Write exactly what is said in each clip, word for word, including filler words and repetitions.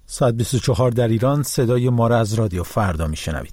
ساعت بیست و چهار در ایران. صدای ما را از رادیو فردا میشنوید.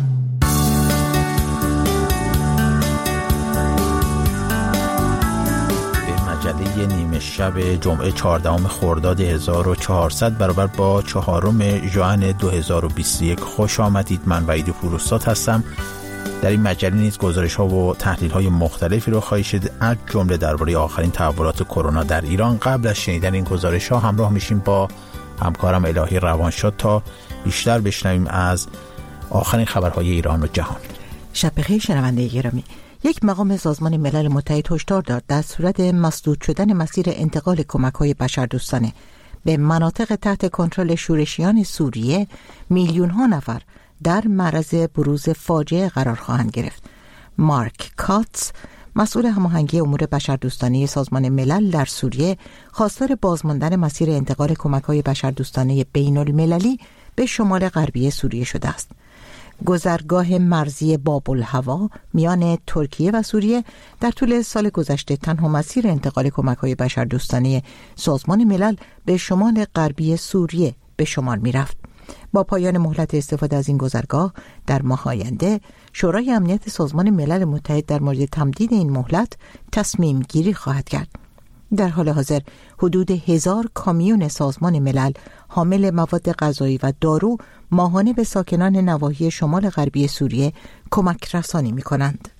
به مجله نیمه شب جمعه چهاردهم خرداد هزار و چهارصد برابر با چهارم ژوئن دو هزار و بیست و یک خوش آمدید. من وحید فروستاد هستم. در این مجله نیز گزارش‌ها و تحلیل‌های مختلفی رو خواهید شنید، از جمله درباره آخرین تحولات کرونا در ایران. قبل از شنیدن این گزارش‌ها همراه میشیم با همکارم الهی روانشاد تا بیشتر بشنویم از آخرین خبرهای ایران و جهان. شب بخیر شنونده گرامی. یک مقام سازمان ملل متحد هشدار داد در صورت مسدود شدن مسیر انتقال کمک‌های بشردوستانه به مناطق تحت کنترل شورشیان سوریه، میلیون‌ها نفر در معرض بروز فاجعه قرار خواهند گرفت. مارک کاتس، مسئول هماهنگی امور بشردوستانه سازمان ملل در سوریه، خواستار بازماندن مسیر انتقال کمک‌های بشردوستانه بین‌المللی به شمال غربی سوریه شده است. گذرگاه مرزی باب‌الهوا میان ترکیه و سوریه در طول سال گذشته تنها مسیر انتقال کمک‌های بشردوستانه سازمان ملل به شمال غربی سوریه به شمار می‌رفت. با پایان مهلت استفاده از این گذرگاه در ماه آینده، شورای امنیت سازمان ملل متحد در مورد تمدید این مهلت تصمیم گیری خواهد کرد. در حال حاضر حدود هزار کامیون سازمان ملل حامل مواد غذایی و دارو ماهانه به ساکنان نواحی شمال غربی سوریه کمک رسانی می کنند.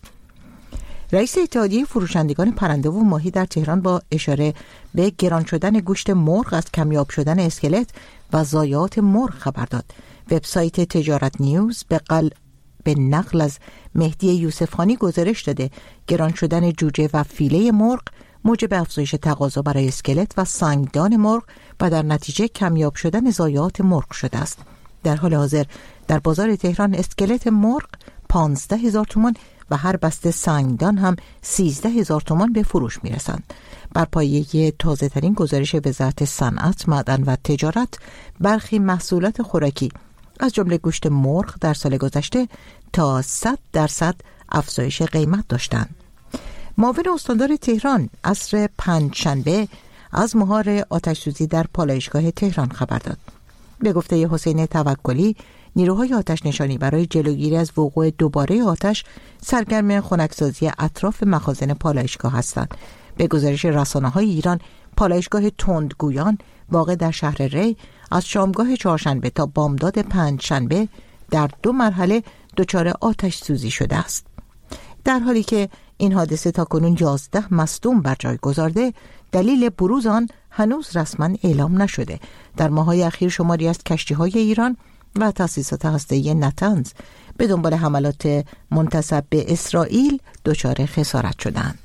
رئیس اتحادیه فروشندگان پرنده و ماهی در تهران با اشاره به گران شدن گوشت مرغ از کمیاب شدن اسکلت و ضایعات مرغ خبر داد. وبسایت تجارت نیوز به قل به نقل از مهدی یوسفخانی گزارش داده گران شدن جوجه و فیله مرغ موجب افزایش تقاضا برای اسکلت و سنگدان مرغ و در نتیجه کمیاب شدن ضایعات مرغ شده است. در حال حاضر در بازار تهران اسکلت مرغ پانزده هزار تومان و هر بسته سنگدان هم سیزده هزار تومان به فروش میرسند. بر پایه تازه ترین گزارش وزارت صنعت، معدن و تجارت، برخی محصولات خوراکی از جمله گوشت مرغ در سال گذشته تا صد درصد افزایش قیمت داشتند. معاون استاندار تهران عصر پنجشنبه از مهار آتش‌سوزی در پالایشگاه تهران خبر داد. به گفته حسین توکلی، نیروهای آتش نشانی برای جلوگیری از وقوع دوباره آتش سرگرم خنکسازی اطراف مخازن پالایشگاه هستند. به گزارش رسانه‌های ایران، پالایشگاه تندگویان واقع در شهر ری از شامگاه چهارشنبه تا بامداد پنجشنبه در دو مرحله دچار آتش سوزی شده است. در حالی که این حادثه تاکنون یازده مصدوم بر جای گذارده، دلیل بروز آن هنوز رسما اعلام نشده. در ماه‌های اخیر شماری از کشتی‌های ایران و تأسیسات هسته‌ای نتنز به دنبال حملات منتسب به اسرائیل دچار خسارت شدند.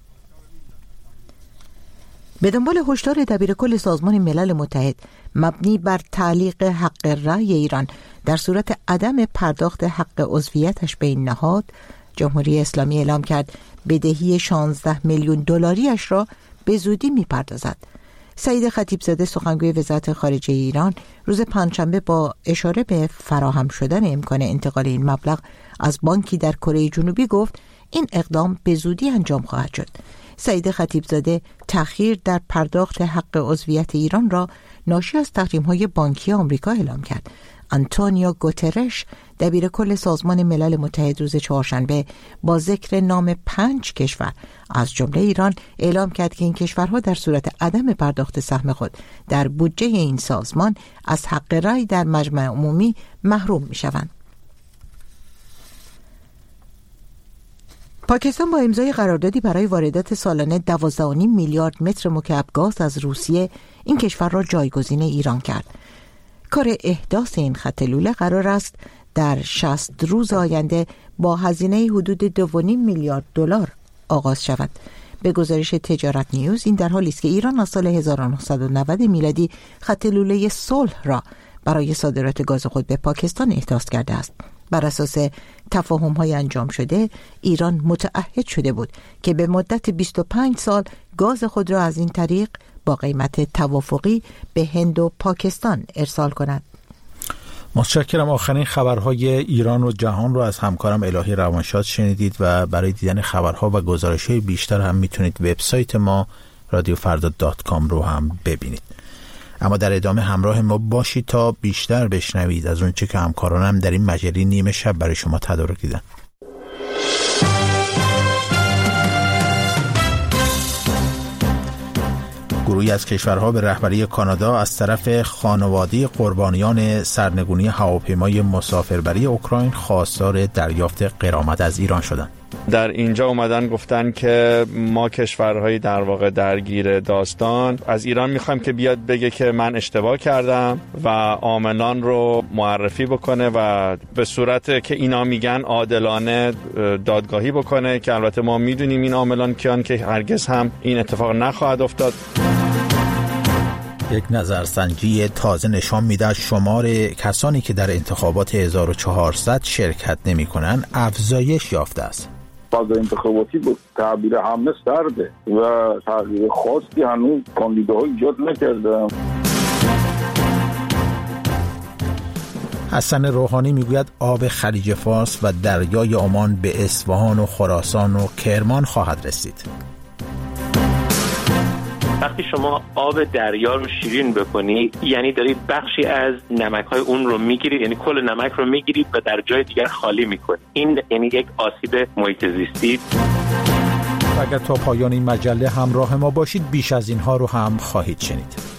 به دنبال هشدار دبیرکل سازمان ملل متحد مبنی بر تعلیق حق رأی ایران در صورت عدم پرداخت حق عضویتش به این نهاد، جمهوری اسلامی اعلام کرد بدهی شانزده میلیون دلاریش را به زودی می‌پردازد. سعید خطیبزاده، سخنگوی وزارت خارجه ایران، روز پنجشنبه با اشاره به فراهم شدن امکان انتقال این مبلغ از بانکی در کره جنوبی گفت این اقدام به زودی انجام خواهد شد. سعید خطیبزاده تأخیر در پرداخت حق عضویت ایران را ناشی از تحریم‌های بانکی آمریکا اعلام کرد. آنتونیو گوترش، دبیر کل سازمان ملل متحد، روز چهارشنبه با ذکر نام پنج کشور از جمله ایران اعلام کرد که این کشورها در صورت عدم پرداخت سهم خود در بودجه این سازمان از حق رأی در مجمع عمومی محروم می‌شوند. پاکستان با امضای قراردادی برای واردات سالانه دوازده و نیم میلیارد متر مکعب گاز از روسیه این کشور را جایگزین ایران کرد. کار احداث این خط لوله قرار است در شصت روز آینده با هزینه حدود دو و نیم میلیارد دلار آغاز شود. به گزارش تجارت نیوز، این در حالی است که ایران از سال هزار و نهصد و نود میلادی خط لوله صلح را برای صادرات گاز خود به پاکستان احداث کرده است. بر اساس تفاهم‌های انجام شده، ایران متعهد شده بود که به مدت بیست و پنج سال گاز خود را از این طریق با قیمت توافقی به هند و پاکستان ارسال کند. متشکرم. آخرین خبرهای ایران و جهان رو از همکارم الهی روانشاد شنیدید و برای دیدن خبرها و گزارش‌های بیشتر هم میتونید وبسایت ما رادیو فردا دات کام رو هم ببینید. اما در ادامه همراه ما باشید تا بیشتر بشنوید از اون چه که همکارانم در این مجله نیمه شب برای شما تدارک دیدن. گروهی از کشورها به رهبری کانادا از طرف خانواده قربانیان سرنگونی هواپیمای مسافربری اوکراین خواستار دریافت غرامت از ایران شدند. در اینجا اومدن گفتن که ما کشورهای در واقع درگیر داستان از ایران میخوایم که بیاد بگه که من اشتباه کردم و عاملان رو معرفی بکنه و به صورت که اینا میگن عادلانه دادگاهی بکنه، که البته ما میدونیم این عاملان کیان که هرگز هم این اتفاق نخواهد افتاد. یک نظرسنجی تازه نشان میده شمار کسانی که در انتخابات هزار و چهارصد شرکت نمی کنن افزایش یافته است. فاز انتخاباتی با تعبیر همه سرده و تغییر خاصی هنوز کاندیداها ایجاد نکردن. حسن روحانی میگوید آب خلیج فارس و دریای عمان به اصفهان و خراسان و کرمان خواهد رسید. وقتی شما آب دریا رو شیرین بکنی یعنی دارید بخشی از نمک‌های اون رو میگیرید، یعنی کل نمک رو میگیرید و در جای دیگر خالی میکنید. این یعنی یک آسیب محیط زیستی. اگر تا پایان این مجله همراه ما باشید بیش از اینها رو هم خواهید شنید.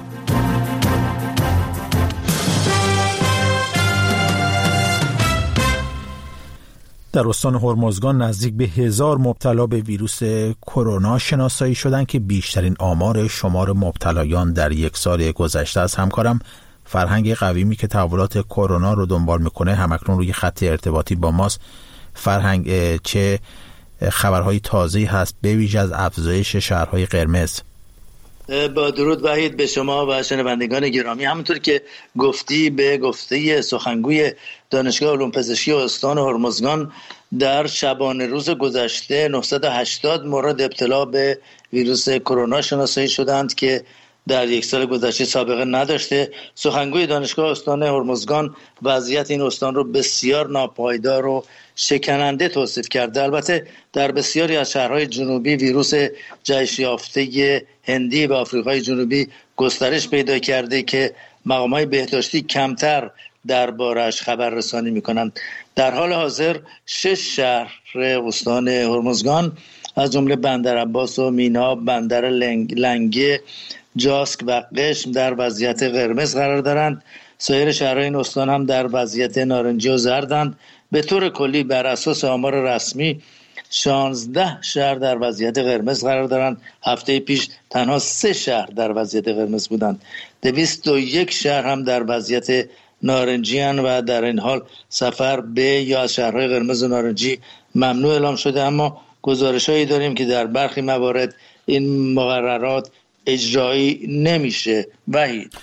در استان هرمزگان نزدیک به هزار مبتلا به ویروس کرونا شناسایی شدند که بیشترین آمار شمار مبتلایان در یک سال گذشته است. همکارم فرهنگ قویمی که تحولات کرونا رو دنبال میکنه همکنون روی خط ارتباطی با ماست. فرهنگ، چه خبرهای تازه‌ای هست به ویژه از افزایش شهرهای قرمز؟ با درود وحید به شما و شنوندگان گرامی. همونطور که گفتی به گفته سخنگوی دانشگاه علوم پزشکی استان هرمزگان در شبانه روز گذشته نهصد و هشتاد مورد ابتلا به ویروس کرونا شناسایی شدند که در یک سال گذشته سابقه نداشته. سخنگوی دانشگاه استان هرمزگان وضعیت این استان رو بسیار ناپایدار و شکننده توصیف کرده. البته در بسیاری از شهرهای جنوبی ویروس جهش یافته هندی و آفریقای جنوبی گسترش پیدا کرده که مقامات بهداشتی کمتر دربارش خبررسانی می‌کنند. در حال حاضر شش شهر استان هرمزگان از جمله بندرعباس و مینا، بندر لنگ، لنگه، جاسک و قشم در وضعیت قرمز قرار دارند. سایر شهرهای این استان هم در وضعیت نارنجی و زردند. به طور کلی بر اساس آمار رسمی شانزده شهر در وضعیت قرمز قرار دارند. هفته پیش تنها سه شهر در وضعیت قرمز بودند. دویست و یک شهر هم در وضعیت نارنجی هستند و در این حال سفر به یا از شهرهای قرمز و نارنجی ممنوع اعلام شده. اما گزارش‌هایی داریم که در برخی موارد این مقررات اجرایی نمیشه. وحید،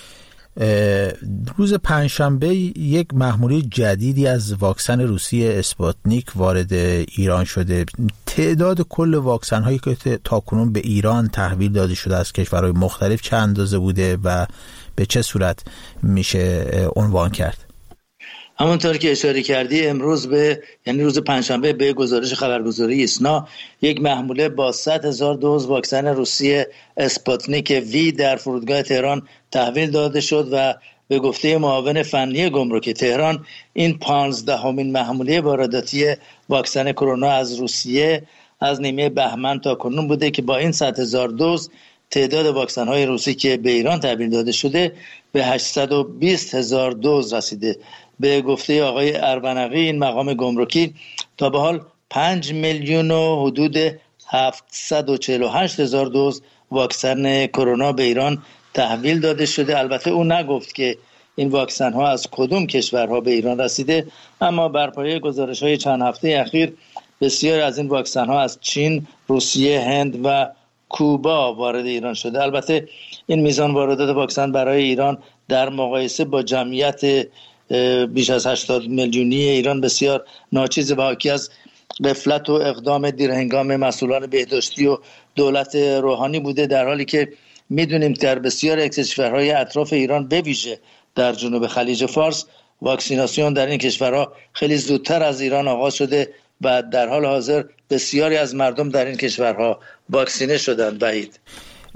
روز پنجشنبه یک محموله جدیدی از واکسن روسی اسپوتنیک وارد ایران شده. تعداد کل واکسن هایی که تاکنون به ایران تحویل داده شده از کشورهای مختلف چه اندازه بوده و به چه صورت میشه عنوان کرد؟ همونطور که اشاره کردی امروز به یعنی روز پنجشنبه به گزارش خبرگزاری ایسنا یک محموله با صد هزار دوز واکسن روسی اسپوتنیک وی در فرودگاه تهران تحویل داده شد و به گفته معاون فنی گمرک تهران این پانزدهمین محموله وارداتی واکسن کرونا از روسیه از نیمه بهمن تا کنون بوده که با این صد هزار دوز تعداد واکسن های روسی که به ایران تحویل داده شده به هشتصد و بیست هزار دوز رسیده. به گفته آقای ارونقی این مقام گمرکی تا به حال پنج میلیون و حدود هفتصد و چهل و هشت هزار دوز واکسن کرونا به ایران تحویل داده شده. البته او نگفت که این واکسن ها از کدوم کشورها به ایران رسیده، اما بر پایه گزارش های چند هفته اخیر بسیار از این واکسن ها از چین، روسیه، هند و کوبا وارد ایران شده. البته این میزان واردات واکسن برای ایران در مقایسه با جمعیت بیش از هشتاد میلیونی ایران بسیار ناچیز و حاکی از غفلت و اقدام دیرهنگام مسئولان بهداشتی و دولت روحانی بوده، در حالی که میدونیم در بسیار از کشورهای اطراف ایران به ویژه در جنوب خلیج فارس واکسیناسیون در این کشورها خیلی زودتر از ایران آغاز شده و در حال حاضر بسیاری از مردم در این کشورها واکسینه شدند. بعید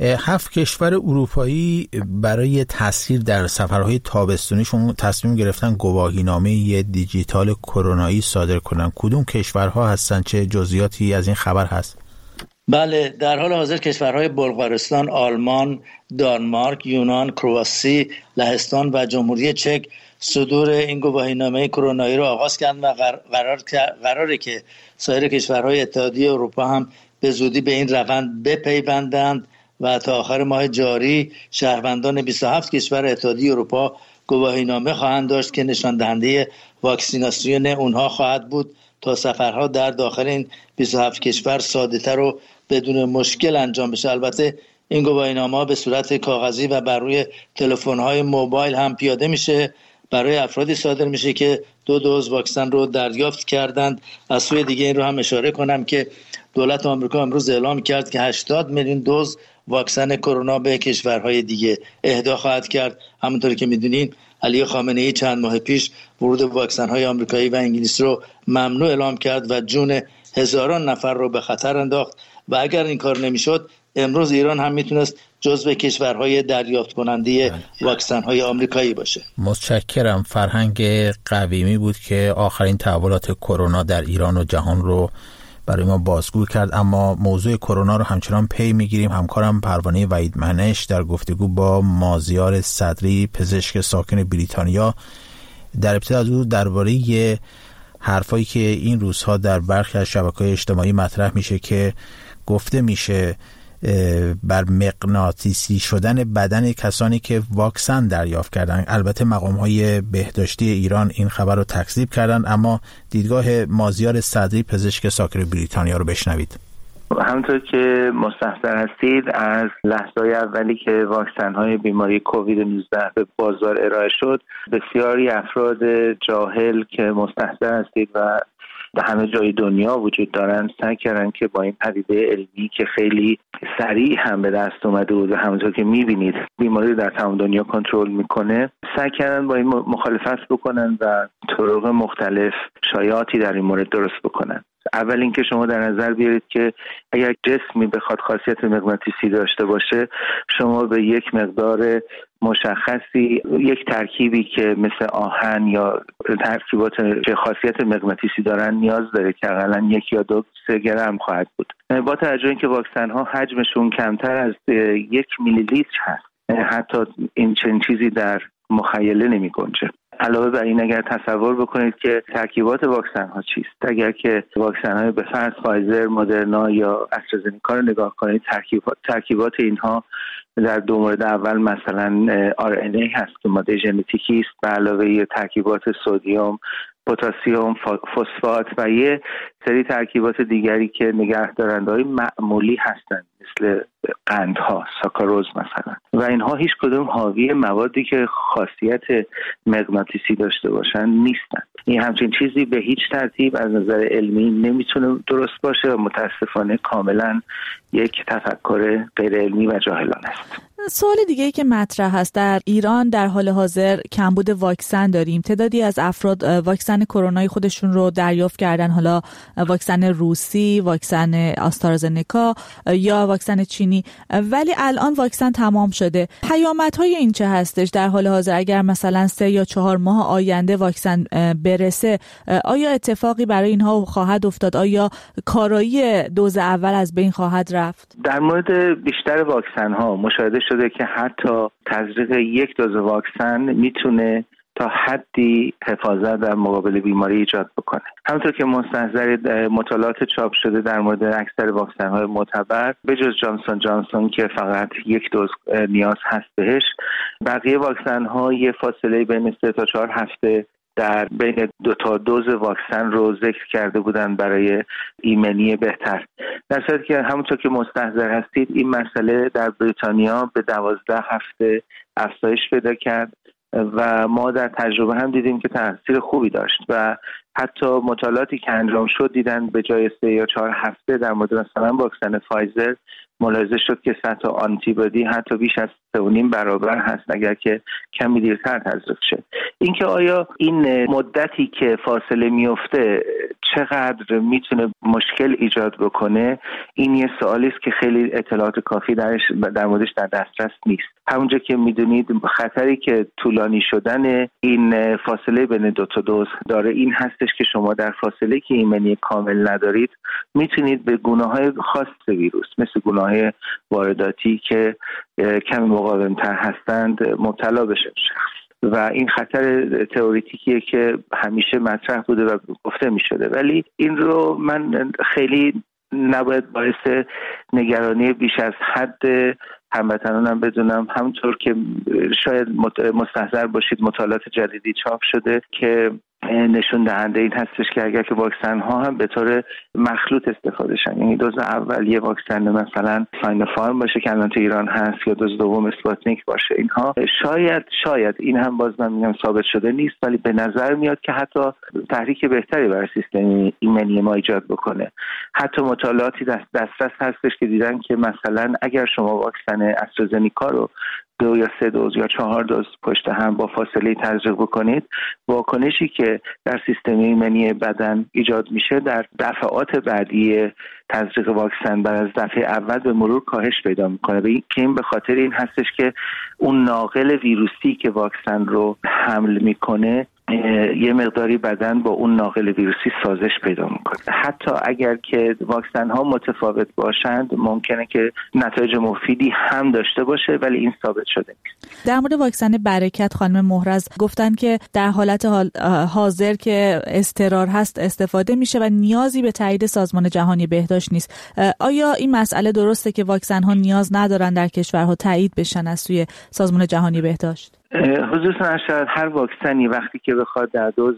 هفت کشور اروپایی برای تسهیل در سفرهای تابستونیشون تصمیم گرفتن گواهینامه دیجیتال کرونایی صادر کنن. کدوم کشورها هستن؟ چه جزئیاتی از این خبر هست؟ بله، در حال حاضر کشورهای بلغارستان، آلمان، دانمارک، یونان، کرواسی، لهستان و جمهوری چک صدور این گواهینامه کرونایی رو آغاز کردند و قرار قراره که سایر کشورهای اتحادیه اروپا هم به زودی به این روند بپیوندند و تا آخر ماه جاری شهروندان بیست و هفت کشور اتحادیه اروپا گواهینامه خواهند داشت که نشان دهنده واکسیناسیون اونها خواهد بود تا سفرها در داخل این بیست و هفت کشور ساده‌تر و بدون مشکل انجام بشه. البته این گواهینامه به صورت کاغذی و بر روی تلفن‌های موبایل هم پیاده میشه، برای افرادی صادر میشه که دو دوز واکسن رو دریافت کردند. از سوی دیگه این رو هم اشاره کنم که دولت آمریکا امروز اعلام کرد که هشتاد میلیون دوز واکسن کرونا به کشورهای دیگه اهدا خواهد کرد. همونطوری که میدونین علی خامنه‌ای چند ماه پیش ورود واکسن‌های آمریکایی و انگلیسی رو ممنوع اعلام کرد و جون هزاران نفر رو به خطر انداخت و اگر این کار نمیشد امروز ایران هم میتونست جزو کشورهای دریافت کننده واکسن‌های آمریکایی باشه. متشکرم. فرهنگ قویمی بود که آخرین تحولات کرونا در ایران و جهان رو برای ما بازگو کرد، اما موضوع کرونا رو همچنان پی میگیریم. همکارم پروانه وحید منش در گفتگو با مازیار صدری، پزشک ساکن بریتانیا، در ابتدا از او درباره حرفایی که این روزها در برخی از شبکه‌های اجتماعی مطرح میشه که گفته میشه بر مغناطیسی شدن بدن کسانی که واکسن دریافت کردن. البته مقام‌های بهداشتی ایران این خبر رو تکذیب کردن، اما دیدگاه مازیار صدری، پزشک ساکن بریتانیا رو بشنوید. همونطور که مستحضر هستید از لحظه‌های اولی که واکسن‌های بیماری کووید نوزده به بازار ارائه شد، بسیاری افراد جاهل که مستحضر هستید و در همه جای دنیا وجود دارن سعی کردن که با این پدیده علمی که خیلی سریع هم به دست اومده بود و همونطور که می‌بینید بیماری در تمام دنیا کنترل میکنه، سعی کردن با این مخالفت بکنن و طرق مختلف شایعاتی در این مورد درست بکنن. اول اینکه شما در نظر بیارید که اگر جسمی بخواد خاصیت مغناطیسی داشته باشه، شما به یک مقدار مشخصی، یک ترکیبی که مثل آهن یا ترکیبات که خاصیت مغناطیسی دارن نیاز داره که حداقل یک یا دو سه گرم خواهد بود. با توجه اینکه واکسن ها حجمشون کمتر از یک میلی لیتر هست، حتی این چنین چیزی در مخیله نمی گنجه. علاوه بر این اگر تصور بکنید که ترکیبات واکسن ها چیست، اگر که واکسن های به فرض فایزر، مدرنا یا استرازنیکا رو نگاه کنید، ترکیبات ترکیبات اینها در دو مورد اول مثلا آر ان ای هست که ماده ژنتیکی است، به علاوه ترکیبات سدیم، پتاسیم، فسفات و یه سری ترکیبات دیگری که نگهدارنده‌های معمولی هستند مثل قندها، ساکاروز مثلا، و اینها هیچ کدوم حاوی موادی که خاصیت مغناطیسی داشته باشن نیستند. این همچین چیزی به هیچ ترتیب از نظر علمی نمیتونه درست باشه و متاسفانه کاملا یک تفکر غیر علمی و جاهلانه است. سوال دیگه ای که مطرح هست، در ایران در حال حاضر کمبود واکسن داریم. تعدادی از افراد واکسن کرونایی خودشون رو دریافت کردن، حالا واکسن روسی، واکسن آسترازنکا یا واکسن چینی، ولی الان واکسن تمام شده. پیامدهای این چه هستش در حال حاضر؟ اگر مثلا سه یا چهار ماه آینده واکسن برسه، آیا اتفاقی برای اینها خواهد افتاد؟ آیا کارایی دوز اول از بین خواهد رفت؟ در مورد بیشتر واکسن ها مشاهده شده که حتی تزریق یک دوز واکسن میتونه تا حدی حفاظت در مقابل بیماری ایجاد بکنه. همونطور که مستحضر مطالعات چاپ شده در مورد اکثر واکسن های معتبر به جز جانسون جانسون که فقط یک دوز نیاز هست بهش، بقیه واکسن ها یه فاصله بین سه تا چهار هفته در بین دو تا دوز واکسن رو ذکر کرده بودن برای ایمنی بهتر. در صورتی که همونطور که مستحضر هستید این مسئله در بریتانیا به دوازده هفته افزایش پیدا کرد و ما در تجربه هم دیدیم که تاثیر خوبی داشت و حتی مطالعاتی که انجام شد دیدن به جای سه یا چهار هفته در مورد مثلا واکسن فایزر ملاحظه شد که سطح آنتیبادی حتی بیش از سه و نیم برابر هست اگر که کمی دیرتر تزریق شه. اینکه آیا این مدتی که فاصله میفته چقدر میتونه مشکل ایجاد بکنه، این یه سوالی است که خیلی اطلاعات کافی درش در موردش در دسترس نیست. همونجا که میدونید خطری که طولانی شدن این فاصله بین دو تا دوز داره این هستش که شما در فاصله که ایمنی کامل ندارید میتونید به گونه‌های خاص ویروس مثل گونه‌های وارداتی که کمی مقاوم‌تر هستند مبتلا بشه و این خطر تئوریتیکیه که همیشه مطرح بوده و گفته می شده، ولی این رو من خیلی نباید باعث نگرانی بیش از حد هموطنانم بدونم. همونطور که شاید مستحضر باشید مطالعات جدیدی چاپ شده که نشون دهنده این هستش که اگر که واکسن ها هم به طور مخلوط استفاده شن، یعنی دوز اول یه واکسن مثلا ساینوفارم باشه که الان تو ایران هست یا دوز دوم اسپوتنیک باشه، اینها شاید شاید این هم باز من میگم ثابت شده نیست، ولی به نظر میاد که حتی تحریک بهتری برای سیستم ایمنی ما ایجاد بکنه. حتی مطالعاتی دست دسترس هستش که دیدن که مثلا اگر شما واکسن استرازنیکا رو دو یا سه دوز یا چهار دوز پشت هم با فاصله تزریق بکنید، واکنشی که در سیستم ایمنی بدن ایجاد میشه در دفعات بعدی تزریق واکسن بعد از دفعه اول به مرور کاهش پیدا میکنه. به این به خاطر این هستش که اون ناقل ویروسی که واکسن رو حمل میکنه یه مقداری بدن با اون ناقل ویروسی سازش پیدا میکنه. حتی اگر که واکسن ها متفاوت باشند ممکنه که نتایج مفیدی هم داشته باشه، ولی این ثابت شده نیست. در مورد واکسن برکت خانم مهرز گفتن که در حالت حاضر که اضطرار هست استفاده میشه و نیازی به تایید سازمان جهانی بهداشت نیست. آیا این مسئله درسته که واکسن ها نیاز ندارن در کشورها تایید بشن از سوی سازمان جهانی بهداشت؟ حضورتون ارشد، هر واکسنی وقتی که بخواد در دوز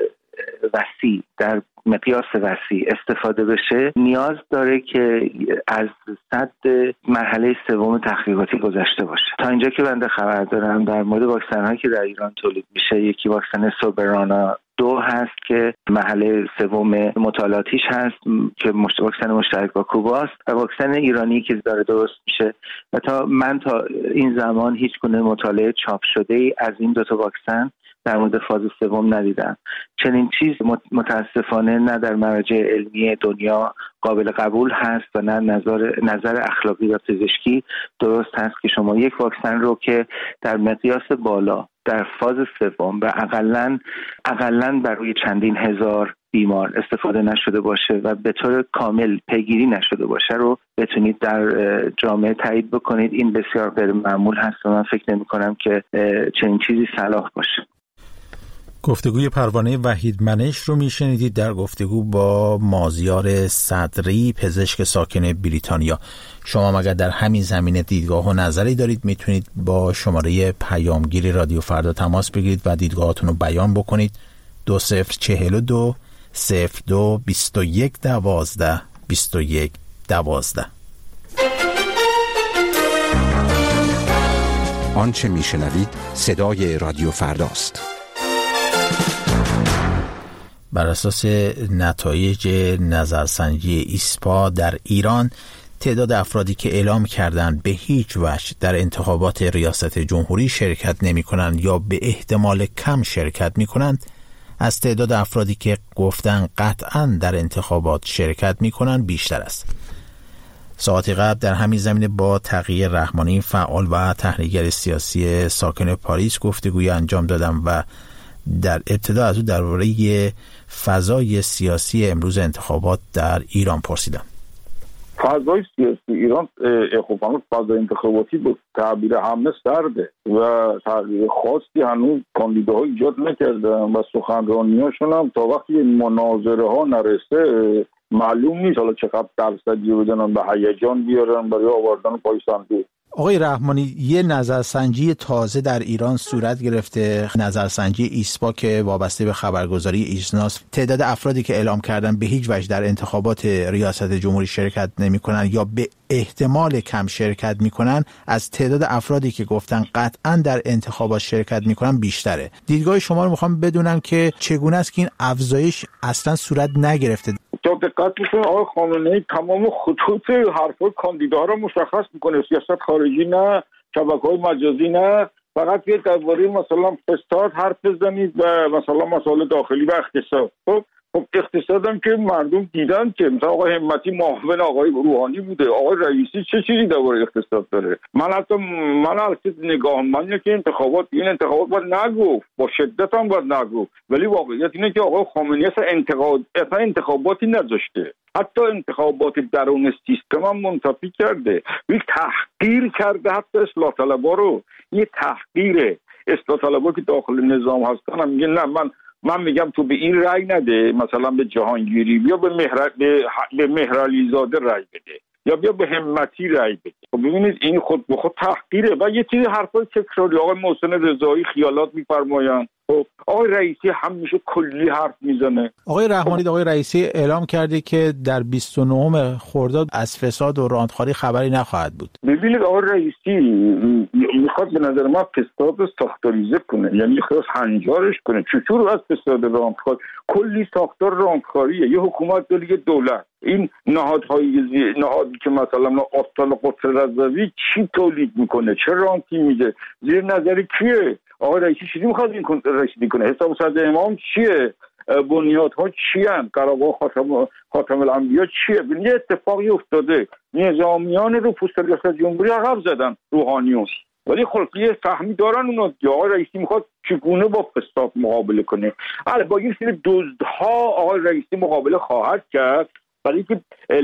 وسیع در مقیاس وسیع استفاده بشه نیاز داره که از صد مرحله سوم تحقیقاتی گذشته باشه. تا اینجا که بنده خبر دارم در مورد واکسن هایی که در ایران تولید میشه، یکی واکسن سوبرانا دو هست که مرحله سوم مطالعاتیش هست که واکسن مشترک با کوباست و واکسن ایرانی که داره درست میشه و تا من تا این زمان هیچ گونه مطالعه چاپ شده ای از این دو تا واکسن در مورد فاز سوم ندیدم. چنین چیز متاسفانه نه در مراجع علمی دنیا قابل قبول هست و نه نظر نظر اخلاقی و پزشکی درست هست که شما یک واکسن رو که در مقیاس بالا در فاز سوم و اقلن اقلن بر روی چندین هزار بیمار استفاده نشده باشه و به طور کامل پیگیری نشده باشه رو بتونید در جامعه تایید بکنید. این بسیار غیر معمول هست و من فکر نمی کنم که چنین چیزی صلاح باشه. گفتگوی پروانه وحیدمنش رو میشنیدید در گفتگو با مازیار صدری، پزشک ساکن بریتانیا. شما مگر در همین زمینه دیدگاه و نظری دارید میتونید با شماره پیامگیر رادیو فردا تماس بگیرید و دیدگاهاتون رو بیان بکنید. دو صفر چهل و دو صفر دو بیست و یک دوازده بیست و یک دوازده. آنچه میشنوید صدای رادیو فرداست. بر اساس نتایج نظرسنجی ایسپا در ایران، تعداد افرادی که اعلام کردند به هیچ وجه در انتخابات ریاست جمهوری شرکت نمی کنند یا به احتمال کم شرکت می کنند از تعداد افرادی که گفتن قطعاً در انتخابات شرکت می کنند بیشتر است. ساعتی قبل در همین زمینه با تقی رحمانی، فعال و تحلیلگر سیاسی ساکن پاریس گفتگوی انجام دادم و در ابتدا از او درباره فضای سیاسی امروز انتخابات در ایران پرسیدم. فضای سیاسی ایران خب فضای انتخاباتی به تعبیر همه سرده و تغییر خاصی هنوز کاندیداها ایجاد نکردن و سخنرانیاشون هم تا وقتی مناظره ها نرسه معلوم نیست حالا چقدر درصدی بدنن به هیجان بیارن برای آوردن پای صندوق. آقای رحمانی، یه نظرسنجی تازه در ایران صورت گرفته، نظرسنجی ایسپا که وابسته به خبرگزاری ایسناس. تعداد افرادی که اعلام کردن به هیچ وجه در انتخابات ریاست جمهوری شرکت نمی کنن یا به احتمال کم شرکت می کنن از تعداد افرادی که گفتن قطعا در انتخابات شرکت می کنن بیشتره. دیدگاه شما رو میخوام بدونم که چگونه است که این افزایش اصلا صورت نگرفته؟ تا دقت میکنه آقای خامنه‌ای تمام خطوط حرفای کاندیداها رو مشخص میکنه، سیاست خارجی نه، شبکه‌های مجازی نه، فقط یه درباره مثلا فساد حرف بزنید و مثلا مسائل داخلی و اقتصاد. خب خب اقتصادم که مردم دیدن که مثلا آقای همتی معاون آقای روحانی بوده، آقای رئیسی چه چیزی درباره اقتصاد داره. من حتی من البته نگاه من که انتخابات این انتخابات باید نگفت، با شدت هم باید نگفت، ولی واقعیت اینه که آقای خامنه‌ای اصلا انتخابات اصلا انتخاباتی نذاشته، حتی انتخابات درون سیستم هم منتفی کرده، یک تحقیر کرده حتی اصلاح طلبا رو. یه تحقیره. اصلاح طلبا که داخل نظام هستن هم میگن نه من من میگم تو به این رأی نده، مثلا به جهانگیری بیا به مهر به, به مهرعلی زاده رأی بده یا بیا به همتی رأی بده. خب ببینید این خود به خود تحقیره. و یه چیزی حرفای تکراری آقای محسن رضایی خیالات میفرمایند. خب آقای رئیسی همیشه کلی حرف میزنه. آقای رحمانی آقای رئیسی اعلام کرده که در بیست و نهم خرداد از فساد و راندخواری خبری نخواهد بود. ببینید آقای رئیسی میخواد به نظر ما فساد رو ساختاریزه کنه، یعنی میخواد هنجارش کنه. چطور از فساد راندخواری؟ کلی ساختار راندخاریه. یه حکومت داره، یه دولت، این نهادهای نهادی که مثلا آستان قدس رضوی چی تولید میکنه، چه رانتی میده، زیر نظر کیه؟ آقای رئیسی چیزی میخواد این رسیدگی کنه؟ حساب صدر امام چیه؟ بنیادها چی هستند؟ قرارگاه خاتم خاتم الانبیا چیه؟ یه اتفاقی افتاده، نظامیان رو پوست ریاست جمهوری عقب زدن روحانیون، ولی خلقی فهمی دارن اونا که آقای رئیسی میخواد چگونه با فساد مقابله کنه. البته با این سری دزدها آقای رئیسی مقابله خواهد کرد، ولی که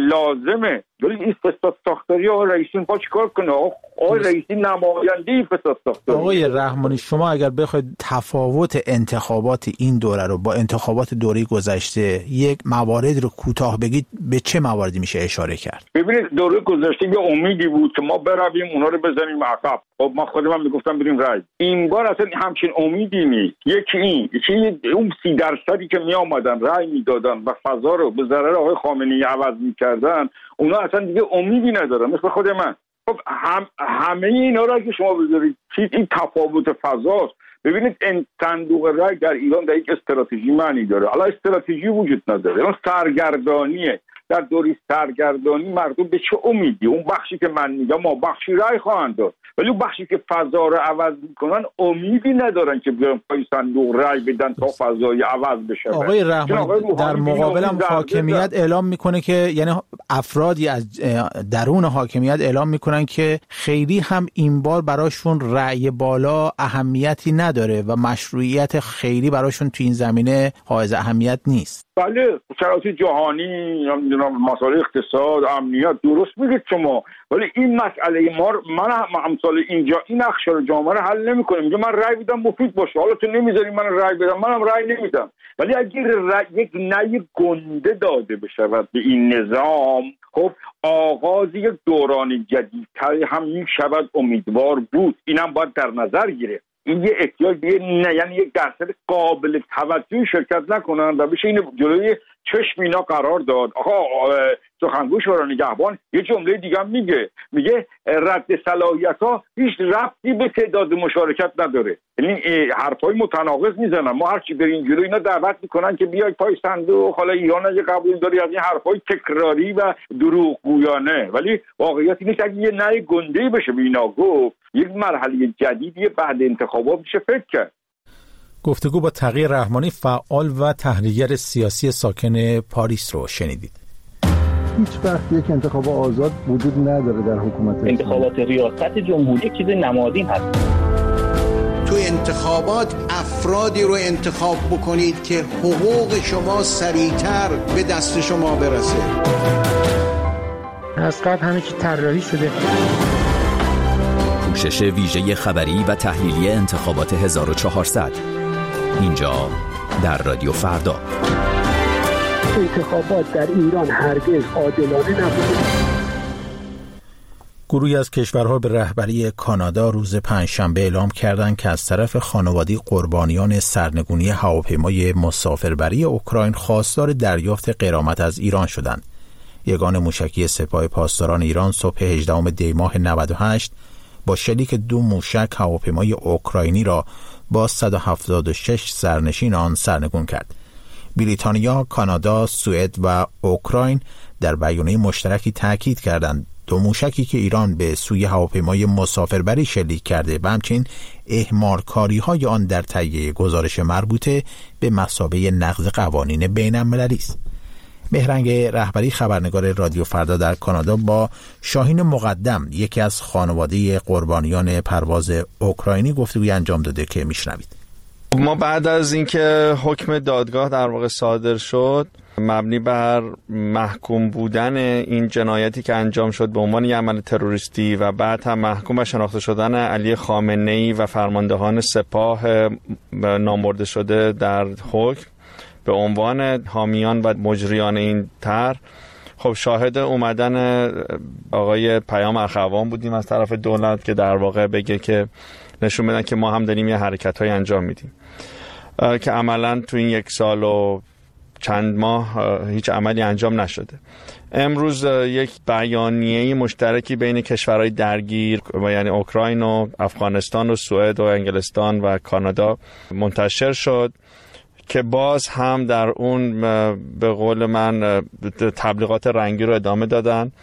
لازمه. ولی این فساد ساختاری آقای رئیسی میخواد چیکار کنه؟ آقای رئیسی نماینده فساد ساختاری. آقای رحمانی شما اگر بخواید تفاوت انتخابات این دوره رو با انتخابات دوره گذشته یک موارد رو کوتاه بگید، به چه مواردی میشه اشاره کرد؟ ببینید دوره گذشته یه امیدی بود که ما برویم اونا رو بزنیم عقب. خب ما خودم میگفتم بریم رای. این بار اصلا همچین امیدی نیست. یکی این یکی اون سی درصدی که می اومدن رای میدادن و فضا رو به ضرر آقای خامنه‌ای عوض میکردن، اونا اصلا دیگه امیدی ندارن. مثل خود من. خب هم همه اینا رو اگه شما بذارید چیز این تفاوت فضاست. ببینید این صندوق رای در ایران در یک استراتژی معنی داره. حالا استراتژی وجود نداره، اون سرگردانیه. در دوری سرگردانی مردم به چه امیدی؟ اون بخشی که من میگم ما بخشی رای خواهند داد، ولی اون بخشی که فضا رو عوض میکنن امیدی ندارن که بیان پای صندوق رای بدن تا فضای عوض بشه. آقای رحمانی در مقابلم حاکمیت اعلام میکنه که یعنی افرادی از درون حاکمیت اعلام میکنن که خیلی هم این بار براشون رأی بالا اهمیتی نداره و مشروعیت خیلی براشون تو این زمینه حائز اهمیت نیست. بله، شرایط جهانی، نمیدونم مسائل اقتصاد، امنیت، درست میگید شما، ولی این مسئله ما من امثال اینجا این اقشار جامعه رو حل نمیکنه. میگه من رأی بدم مفید باشه، حالا تو نمیذاری من رأی بدم، منم رأی نمیدم. ولی اگر یک نهی گنده داده بشه به این نظام، خب آغاز یک دوران جدیدتر هم میشود امیدوار بود. اینم باید در نظر گرفت. این یه احتیاج به نه، یعنی یک درصد قابل توجه شرکت نکنن و بشه این جلوی چشم اینا قرار داد. آقا سخنگوی شورای نگهبان یه جمله دیگه هم میگه، میگه رد صلاحیت‌ها هیچ ربطی به تعداد مشارکت نداره. یعنی حرفای متناقض میزنن. ما هر چی بریم جلوی اینا دعوت میکنن که بیاید پای صندوق، حالا ایران اگه قبول داری از این حرفای تکراری و دروغگویانه، ولی واقعیت اینه که اگه یه نه گنده بشه به اینا گفت، یک مرحله جدیدی بعد انتخابات میشه فکر کرد. گفتگو با تقی رحمانی، فعال و تحلیلگر سیاسی ساکن پاریس رو شنیدید. هیچ وقت یک انتخاب آزاد وجود نداره در حکومت. انتخابات ریاست جمهوری چیز نمادین هست. تو انتخابات افرادی رو انتخاب بکنید که حقوق شما سریعتر به دست شما برسه. از قبل همه چی طراحی شده. پوشش ویژه خبری و تحلیلی انتخابات هزار و چهارصد اینجا در رادیو فردا. انتخابات در ایران هرگز عادلانه نبوده. گروهی از کشورها به رهبری کانادا روز پنجشنبه اعلام کردند که از طرف خانواده قربانیان سرنگونی هواپیمای مسافربری اوکراین خواستار دریافت غرامت از ایران شدند. یگان موشکی سپاه پاسداران ایران صبح هجدهم دی ماه نود و هشت با شلیک دو موشک هواپیمای اوکراینی را با صد و هفتاد و شش سرنشین آن سرنگون کرد. بریتانیا، کانادا، سوئد و اوکراین در بیانیه مشترکی تاکید کردند دو موشکی که ایران به سوی هواپیمای مسافربری شلیک کرده و همچنین اهمال‌کاری‌های آن در تهیه گزارش مربوطه به مثابه نقض قوانین بین‌المللی است. بهرنگ رهبری خبرنگار رادیو فردا در کانادا با شاهین مقدم، یکی از خانواده قربانیان پرواز اوکراینی، گفتگوی انجام داده که میشنوید. ما بعد از اینکه حکم دادگاه در واقع صادر شد، مبنی بر محکوم بودن این جنایتی که انجام شد به عنوان یک عمل تروریستی و بعد هم محکوم به شناخته شدن علی خامنه‌ای و فرماندهان سپاه نامبرده شده در حکم به عنوان حامیان و مجریان این طرح، خب شاهد اومدن آقای پیام اخوان بودیم از طرف دولت که در واقع بگه که نشون بدن که ما هم داریم یه حرکت‌های انجام میدیم که عملاً تو این یک سال و چند ماه هیچ عملی انجام نشده. امروز یک بیانیه مشترکی بین کشورهای درگیر و یعنی اوکراین و افغانستان و سوئد و انگلستان و کانادا منتشر شد که باز هم در اون به قول من تبلیغات رنگی رو ادامه دادن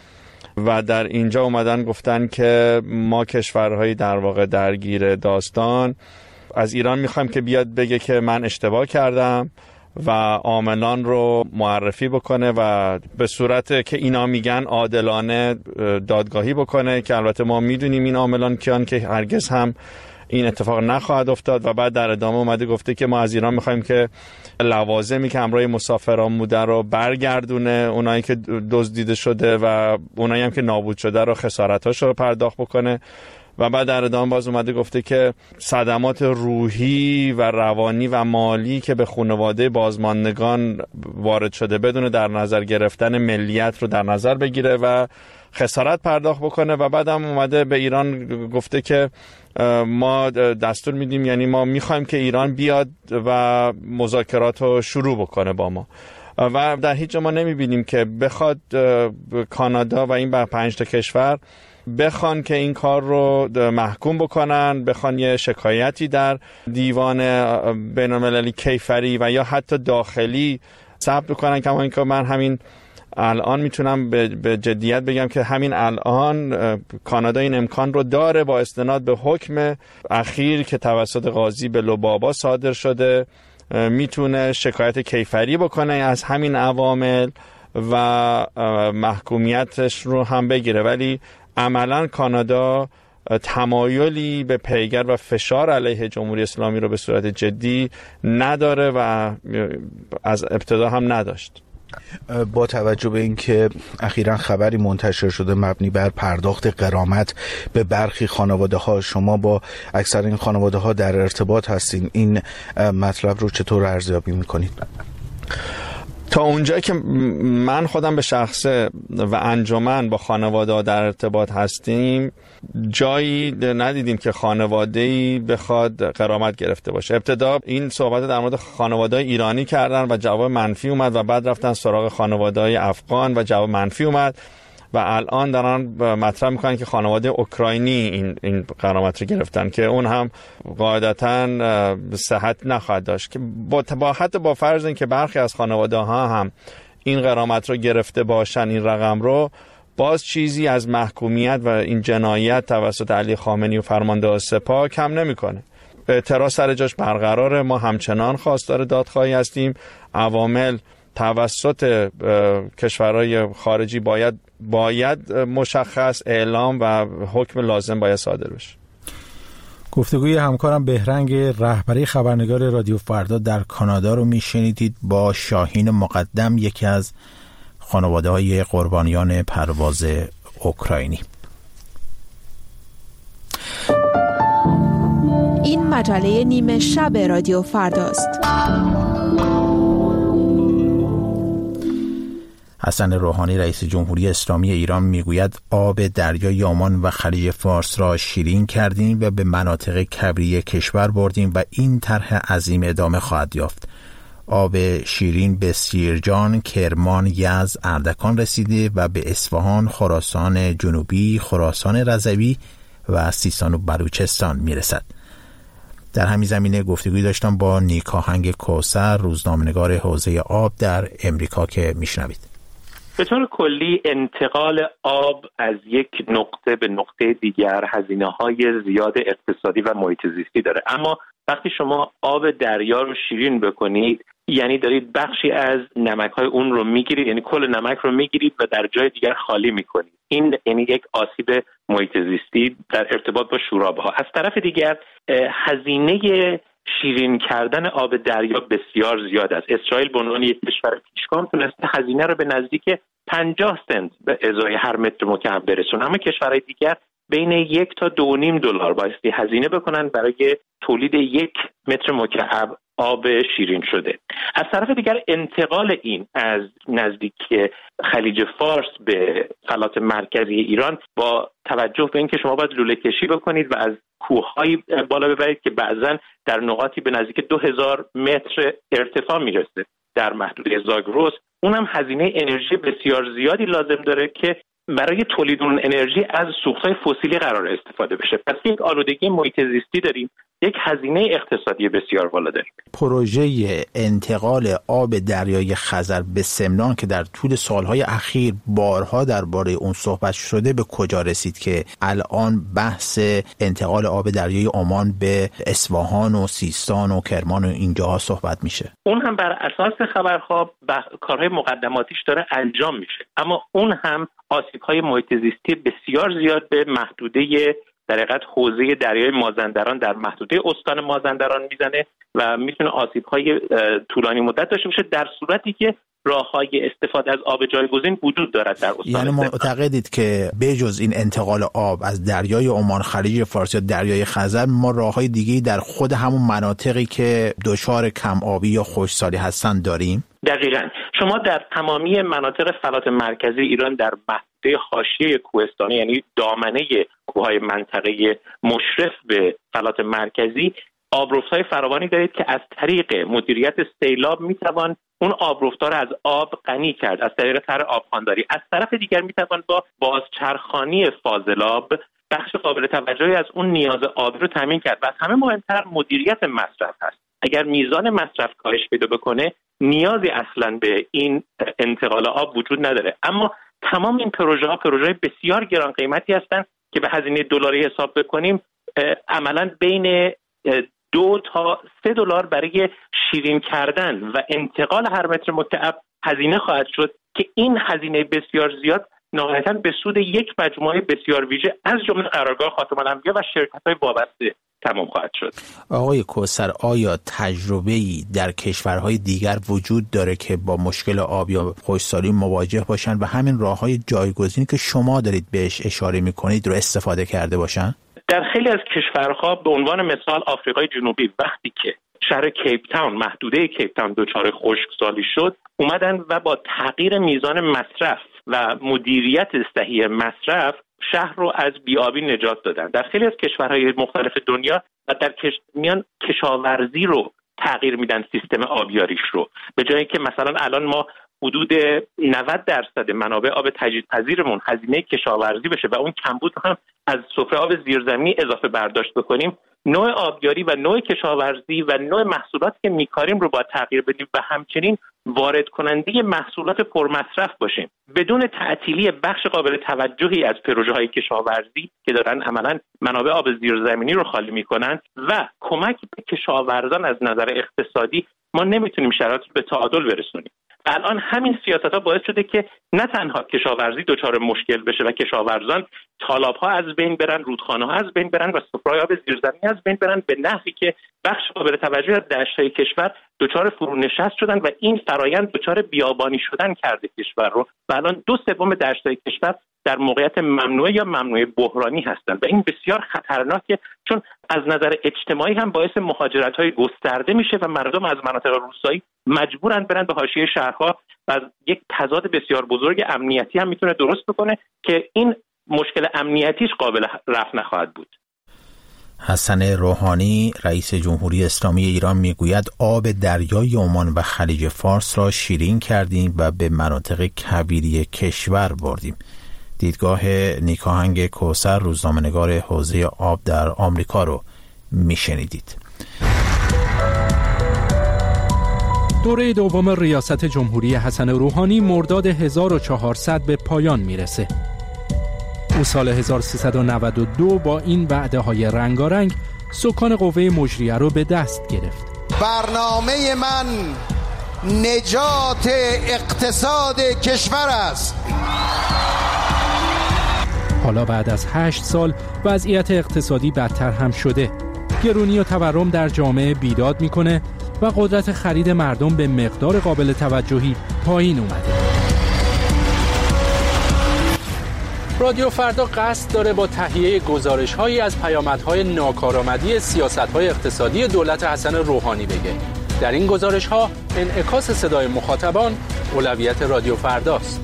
و در اینجا اومدن گفتن که ما کشورهای در واقع درگیر داستان از ایران میخوایم که بیاد بگه که من اشتباه کردم و عاملان رو معرفی بکنه و به صورت که اینا میگن عادلانه دادگاهی بکنه، که البته ما میدونیم این عاملان کیان که هرگز هم این اتفاق نخواهد افتاد. و بعد در ادامه اومده گفته که ما از ایران میخوایم که لوازمی که همراه مسافران بوده رو برگردونه، اونایی که دزدیده شده و اونایی هم که نابود شده رو خسارتاشو رو پرداخت بکنه. و بعد در ادامه باز اومده گفته که صدمات روحی و روانی و مالی که به خانواده بازماندگان وارد شده بدون در نظر گرفتن ملیت رو در نظر بگیره و خسارت پرداخت بکنه. و بعد هم اومده به ایران گفته که ما دستور میدیم، یعنی ما میخوایم که ایران بیاد و مذاکرات رو شروع بکنه با ما. و در هیچ جا ما نمیبینیم که بخواد کانادا و این پنج تا کشور بخوان که این کار رو محکوم بکنن، بخوان یه شکایتی در دیوان بین‌المللی کیفری و یا حتی داخلی ثبت کنن. کما اینکه من همین الان میتونم به جدیت بگم که همین الان کانادا این امکان رو داره با استناد به حکم اخیر که توسط قاضی به لوبابا صادر شده، میتونه شکایت کیفری بکنه از همین عوامل و محکومیتش رو هم بگیره. ولی عملاً کانادا تمایلی به پیگر و فشار علیه جمهوری اسلامی رو به صورت جدی نداره و از ابتدا هم نداشت. با توجه به اینکه اخیراً خبری منتشر شده مبنی بر پرداخت غرامت به برخی خانواده ها، شما با اکثر این خانواده ها در ارتباط هستین، این مطلب رو چطور ارزیابی میکنید؟ تا اونجایی که من خودم به شخصه و انجمن با خانواده در ارتباط هستیم، جایی ندیدیم که خانواده‌ای بخواد غرامت گرفته باشه. ابتدا این صحبت در مورد خانواده ایرانی کردن و جواب منفی اومد و بعد رفتن سراغ خانواده افغان و جواب منفی اومد و الان دارن مطرح میکنن که خانواده اوکراینی این این غرامت رو گرفتن که اون هم قاعدتاً صحت نخواهد داشت. که با, با حتی با فرض این که برخی از خانواده ها هم این غرامت رو گرفته باشن، این رقم رو، باز چیزی از محکومیت و این جنایت توسط علی خامنه‌ای و فرمانده سپاه کم نمیکنه. اعتراض سر جاش برقراره. ما همچنان خواستار دادخواهی هستیم. عوامل توسط کشورهای خارجی باید باید مشخص اعلام و حکم لازم باید صادر بشه. گفتگوی همکارم بهرنگ رهبری خبرنگار رادیو فردا در کانادا رو میشنیدید با شاهین مقدم، یکی از خانواده های قربانیان پرواز اوکراینی. این مجله نیمه شب رادیو فرداست. حسن روحانی رئیس جمهوری اسلامی ایران میگوید آب دریای عمان و خلیج فارس را شیرین کردیم و به مناطق کبری کشور بردیم و این طرح عظیم ادامه خواهد یافت. آب شیرین به سیرجان، کرمان، یزد، اردکان رسیده و به اصفهان، خراسان جنوبی، خراسان رضوی و سیستان و بلوچستان میرسد. در همین زمینه گفتگوی داشتم با نیکاهنگ کوثر، روزنامه‌نگار حوزه آب در امریکا که میشنوید. به طور کلی انتقال آب از یک نقطه به نقطه دیگر هزینه‌های زیاد اقتصادی و محیط زیستی داره، اما وقتی شما آب دریا رو شیرین بکنید یعنی دارید بخشی از نمک‌های اون رو میگیرید، یعنی کل نمک رو میگیرید و در جای دیگر خالی میکنید. این یعنی یک آسیب محیط زیستی در ارتباط با شوراب‌ها. از طرف دیگر هزینه شیرین کردن آب دریا بسیار زیاد است. اسرائیل به عنوان یک کشور پیشگام تونسته هزینه رو به نزدیک پنجاه سنت به ازای هر متر مکعب برسونه، اما کشورهای دیگر بین یک تا دو و نیم دلار بایستی هزینه بکنن برای تولید یک متر مکعب آب شیرین شده. از طرف دیگر انتقال این از نزدیک خلیج فارس به فلات مرکزی ایران با توجه به اینکه شما باید لوله کشی بکنید و از کوه‌های بالا ببرید که بعضاً در نقاطی به نزدیک دو هزار متر ارتفاع میرسه در محدوده زاگرس، اونم هزینه انرژی بسیار زیادی لازم داره که برای تولید اون انرژی از سوخت‌های فسیلی قرار استفاده بشه. پس یک آلودگی محیط زیستی داریم، یک هزینه اقتصادی بسیار بالا داریم. پروژه انتقال آب دریای خزر به سمنان که در طول سالهای اخیر بارها درباره اون صحبت شده به کجا رسید که الان بحث انتقال آب دریای عمان به اصفهان و سیستان و کرمان و اینجاها صحبت میشه؟ اون هم بر اساس خبرها کارهای مقدماتیش داره انجام میشه، اما اون هم آسیب‌های محیط زیستی بسیار زیاد به محدوده در حقیقت حوزه دریای مازندران در محدوده استان مازندران میزنه و میتونه آسیب‌های طولانی مدت داشته باشه در صورتی که راه‌های استفاده از آب جایگزین وجود دارد در استان. یعنی معتقدید که بجز این انتقال آب از دریای عمان، خلیج فارس یا دریای خزر، ما راه‌های دیگه‌ای در خود همون مناطقی که دچار کم آبی یا خشکسالی هستن داریم؟ دقیقاً. شما در تمامی مناطق فلات مرکزی ایران در محدوده حاشیه کوهستانی، یعنی دامنه کوههای منطقه مشرف به فلات مرکزی، آبرفت‌های فراوانی دارید که از طریق مدیریت سیلاب میتوان اون آبرفت‌ها را از آب غنی کرد از طریق طرح آبخوانداری. از طرف دیگر میتوان با بازچرخانی فاضلاب بخش قابل توجهی از اون نیاز آبی رو تامین کرد و از همه مهمتر مدیریت مصرف هست. اگر میزان مصرف کاهش پیدا بکنه نیازی اصلا به این انتقال آب وجود نداره. اما تمام این پروژه ها پروژه بسیار گران قیمتی هستند که به هزینه دلاری حساب بکنیم عملاً بین دو تا سه دلار برای شیرین کردن و انتقال هر متر مکعب هزینه خواهد شد که این هزینه بسیار زیاد نهایتاً به سود یک مجموعه بسیار ویژه از جمله قرارگاه خاتم الانبیا و شرکت‌های وابسته تمام خواهد شد. آقای کوثر، آیا تجربه‌ای در کشورهای دیگر وجود داره که با مشکل آب یا خشکسالی مواجه باشن و همین راه‌های جایگزینی که شما دارید بهش اشاره می‌کنید رو استفاده کرده باشن؟ در خیلی از کشورها به عنوان مثال آفریقای جنوبی وقتی که شهر کیپ تاون، محدوده کیپ تاون دچار خشکسالی شد، اومدن و با تغییر میزان مصرف و مدیریت صحیح مصرف شهر رو از بی‌آبی نجات دادن. در خیلی از کشورهای مختلف دنیا و در کش... میان کشاورزی رو تغییر میدن، سیستم آبیاریش رو، به جایی که مثلا الان ما حدود نود درصد منابع آب تجدیدپذیرمون هزینه کشاورزی بشه و اون کمبود هم از سفره آب زیرزمینی اضافه برداشت بکنیم، نوع آبیاری و نوع کشاورزی و نوع محصولات که میکاریم رو باید تغییر بدیم و همچنین وارد کننده محصولات پرمصرف باشیم. بدون تعطیلی بخش قابل توجهی از پروژه های کشاورزی که دارن عملاً منابع آب زیرزمینی رو خالی میکنن و کمک به کشاورزان از نظر اقتصادی، ما نمیتونیم شرایط رو به تعادل برسونیم. الان همین سیاست‌ها باعث شده که نه تنها کشاورزی دچار مشکل بشه و کشاورزان تالاب‌ها از بین برن، رودخانه‌ها از بین برن و سفره‌های آب زیرزمینی از بین برن، به نحوی که بخش قابل توجهی از دشت‌های کشور دچار فرونشست شدن و این فرایند دچار بیابانی شدن کرده کشور رو و الان دو سوم دشت‌های کشور در موقعیت ممنوعه یا ممنوعه بحرانی هستند و این بسیار خطرناکه، چون از نظر اجتماعی هم باعث مهاجرت‌های گسترده میشه و مردم از مناطق روستایی مجبورن برن به حاشیه شهرها و از یک تضاد بسیار بزرگ امنیتی هم میتونه درست بکنه که این مشکل امنیتیش قابل رفع نخواهد بود. حسن روحانی رئیس جمهوری اسلامی ایران میگوید آب دریای عمان و خلیج فارس را شیرین کردیم و به مناطق کویری کشور بردیم. دیدگاه نیکاهنگ کوثر، روزنامه‌نگار حوزه آب در آمریکا رو میشنیدید. دوره دوم ریاست جمهوری حسن روحانی مرداد هزار و چهارصد به پایان میرسه. او سال هزار و سیصد و نود و دو با این وعده های رنگارنگ سکان قوه مجریه رو به دست گرفت. برنامه من نجات اقتصاد کشور است. حالا بعد از هشت سال وضعیت اقتصادی بدتر هم شده. گرونی و تورم در جامعه بیداد میکنه و قدرت خرید مردم به مقدار قابل توجهی پایین اومده. رادیو فردا قصد داره با تهیه گزارش‌هایی از پیامدهای ناکارآمدی سیاست‌های اقتصادی دولت حسن روحانی بگه. در این گزارش‌ها انعکاس صدای مخاطبان اولویت رادیو فرداست.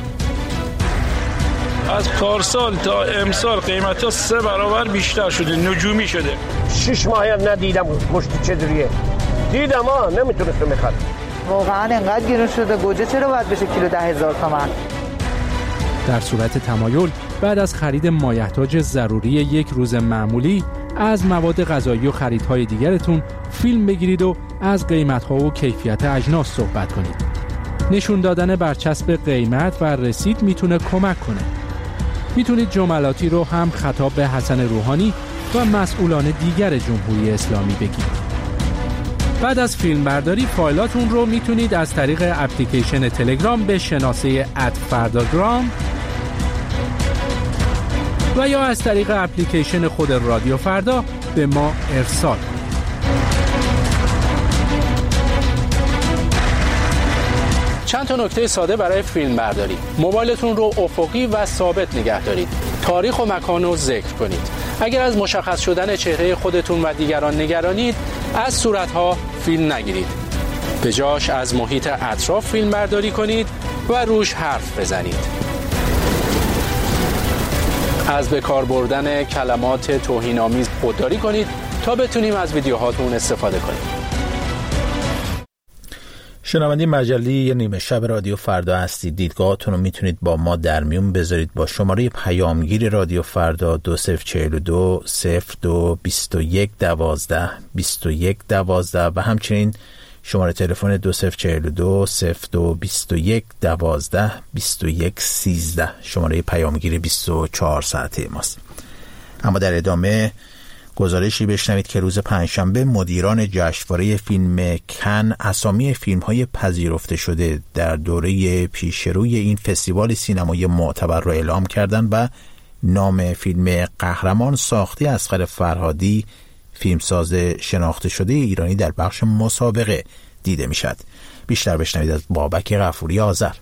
از پارسال تا امسال قیمت‌ها سه برابر بیشتر شده، نجومی شده. شش ماه ندیدم گوشت چجوریه. دیدم ها نمیتونستم بخرم. واقعا انقدر گرون شده گوجه چرا باید بشه کیلو ده هزار تومان؟ در صورت تمایل بعد از خرید مایحتاج ضروری یک روز معمولی از مواد غذایی و خریدهای دیگرتون فیلم بگیرید و از قیمت‌ها و کیفیت اجناس صحبت کنید. نشون دادن برچسب قیمت و رسید میتونه کمک کنه. میتونید جملاتی رو هم خطاب به حسن روحانی و مسئولان دیگر جمهوری اسلامی بگید. بعد از فیلم برداری فایلاتون رو میتونید از طریق اپلیکیشن تلگرام به شناسه ات فرداگرام و یا از طریق اپلیکیشن خود رادیو فردا به ما ارسال کنید. چند تا نکته ساده برای فیلم برداری. موبایلتون رو افقی و ثابت نگه دارید. تاریخ و مکان رو ذکر کنید. اگر از مشخص شدن چهره خودتون و دیگران نگرانید، از صورتها فیلم نگیرید. به جاش از محیط اطراف فیلم برداری کنید و روش حرف بزنید. از به کار بردن کلمات توهین‌آمیز خودداری کنید تا بتونیم از ویدیوهاتون استفاده کنیم. شنونده مجله نیمه شب رادیو فردا هستید. دیدگاهاتون رو میتونید با ما در میون بذارید با شماره پیامگیر رادیو فردا دو صفر چهل و دو صفر دو بیست و یک دوازده بیست و یک دوازده و همچنین شماره تلفن دو صفر چهل و دو صفر دو بیست و یک دوازده بیست و یک سیزده شماره پیامگیر بیست و چهار ساعته ماست. اما در ادامه گزارشی بشنوید که روز پنجشنبه مدیران جشنواره فیلم کن اسامی فیلم‌های پذیرفته شده در دوره پیشروی این فستیوال سینمایی معتبر را اعلام کردند و نام فیلم قهرمان ساخته اصغر فرهادی، فیلمساز شناخته شده ایرانی، در بخش مسابقه دیده میشد. بیشتر بشنوید از بابک غفوری آذر.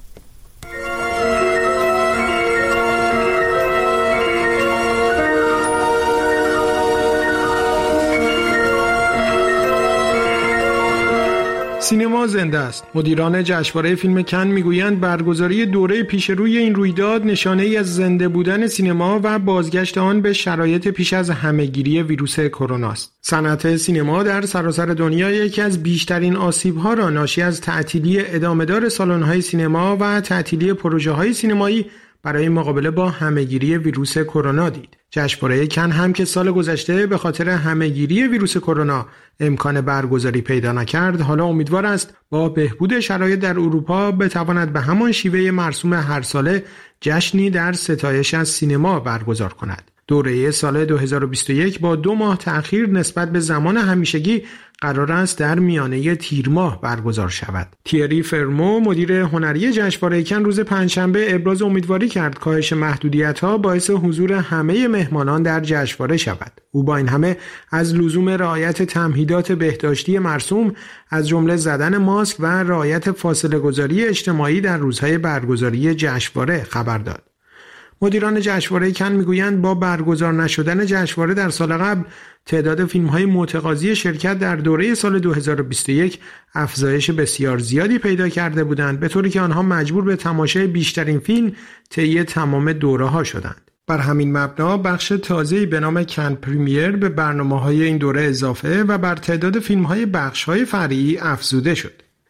سینما زنده است. مدیران جشنواره فیلم کن میگویند برگزاری دوره پیش روی این رویداد نشانه ای از زنده بودن سینما و بازگشت آن به شرایط پیش از همهگیری ویروس کرونا است. صنعت سینما در سراسر دنیا یکی از بیشترین آسیب‌ها را ناشی از تعطیلی ادامه‌دار سالن‌های سینما و تعطیلی پروژه‌های سینمایی برای مقابله با همهگیری ویروس کرونا دید. جشنواره کن هم که سال گذشته به خاطر همهگیری ویروس کرونا امکان برگزاری پیدا نکرد، حالا امیدوار است با بهبود شرایط در اروپا بتواند به همان شیوه مرسوم هر ساله جشنی در ستایش از سینما برگزار کند. دوره سال دو هزار و بیست و یک با دو ماه تأخیر نسبت به زمان همیشگی قرار است در میانه تیر ماه برگزار شود. تیری فرمو مدیر هنری جشنواره کن روز پنجشنبه ابراز امیدواری کرد کاهش محدودیت‌ها باعث حضور همه مهمانان در جشنواره شود. او با این همه از لزوم رعایت تمهیدات بهداشتی مرسوم از جمله زدن ماسک و رعایت فاصله گذاری اجتماعی در روزهای برگزاری جشنواره خبر داد. مدیران جشنواره کن میگویند با برگزار نشدن جشنواره در سال قبل تعداد فیلم‌های متقاضی شرکت در دوره سال دو هزار و بیست و یک افزایش بسیار زیادی پیدا کرده بودند، به طوری که آنها مجبور به تماشای بیشترین فیلم طی تمام دوره‌ها شدند. بر همین مبنا بخش تازه‌ای به نام کن پریمیر به برنامه‌های این دوره اضافه و بر تعداد فیلم‌های بخش‌های فرعی افزوده شد.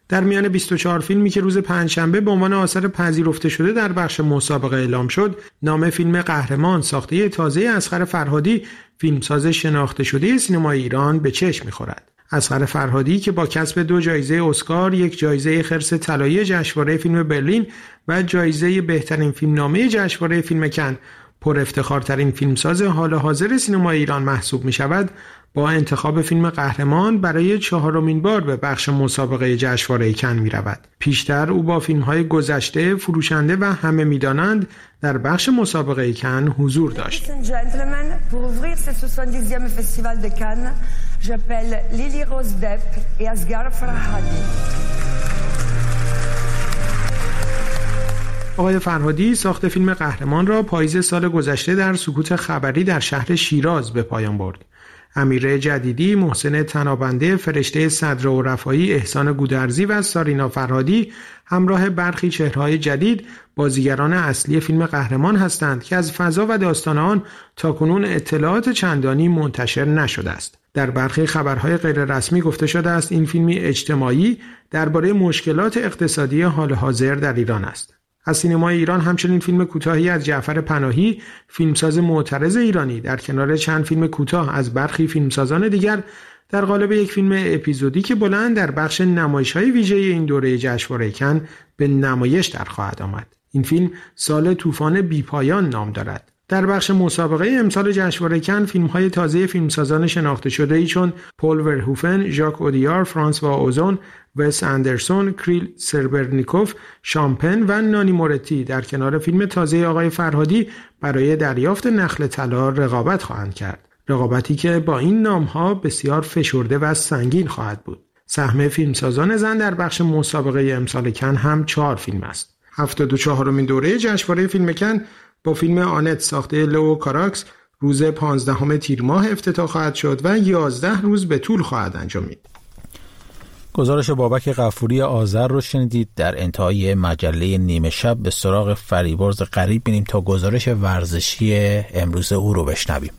در میان بیست و چهار فیلمی که روز پنجشنبه به عنوان آثار پذیرفته شده در بخش مسابقه اعلام شد، نام فیلم قهرمان ساخته تازه اصغر فرهادی، فیلمساز شناخته شده سینمای ایران به چشم می‌خورد. اصغر فرهادی که با کسب دو جایزه اسکار، یک جایزه خرس طلایی جشنواره فیلم برلین و جایزه بهترین فیلمنامه جشنواره فیلم کن، پر افتخارترین فیلمساز حال حاضر سینمای ایران محسوب می‌شود، با انتخاب فیلم قهرمان برای چهارمین بار به بخش مسابقه جشنواره کن می‌رود. پیشتر او با فیلم‌های گذشته، فروشنده و همه می‌دانند در بخش مسابقه کن حضور داشت. آقای فرهادی ساخت فیلم قهرمان را پاییز سال گذشته در سکوت خبری در شهر شیراز به پایان برد. امیره جدیدی، محسن تنابنده، فرشته صدر و رفایی، احسان گودرزی و سارینا فرهادی همراه برخی چهره‌های جدید بازیگران اصلی فیلم قهرمان هستند که از فضا و داستان آن تاکنون اطلاعات چندانی منتشر نشده است. در برخی خبرهای غیررسمی گفته شده است این فیلمی اجتماعی درباره مشکلات اقتصادی حال حاضر در ایران است. از سینمای ایران همچنین فیلم کوتاهی از جعفر پناهی، فیلمساز معترض ایرانی، در کنار چند فیلم کوتاه از برخی فیلمسازان دیگر در قالب یک فیلم اپیزودیک بلند در بخش نمایش‌های ویژه این دوره جشنواره کن به نمایش در خواهد آمد. این فیلم سال طوفان بی‌پایان نام دارد. در بخش مسابقه امسال جشنواره کن فیلم‌های تازه فیلمسازان شناخته شده‌ای چون پل ورهوفن، ژاک اودیار، فرانسوا اوزون، وس اندرسون، کریل سربرنیکوف، شامپن و نانی مورتی در کنار فیلم تازه آقای فرهادی برای دریافت نخل طلا رقابت خواهند کرد. رقابتی که با این نام‌ها بسیار فشرده و سنگین خواهد بود. سهم فیلمسازان زن در بخش مسابقه امسال کن هم چهار فیلم است. هفتاد و چهارمین دوره جشنواره فیلم کن با فیلم آنت ساخته لو کاراکس روز پانزدهم تیر ماه افتتاح خواهد شد و یازده روز به طول خواهد انجامید. گزارش بابک غفوری آذر رو شنیدید. در انتهای مجله نیمه شب به سراغ فریبرز غریب بینیم تا گزارش ورزشی امروز او رو بشنویم.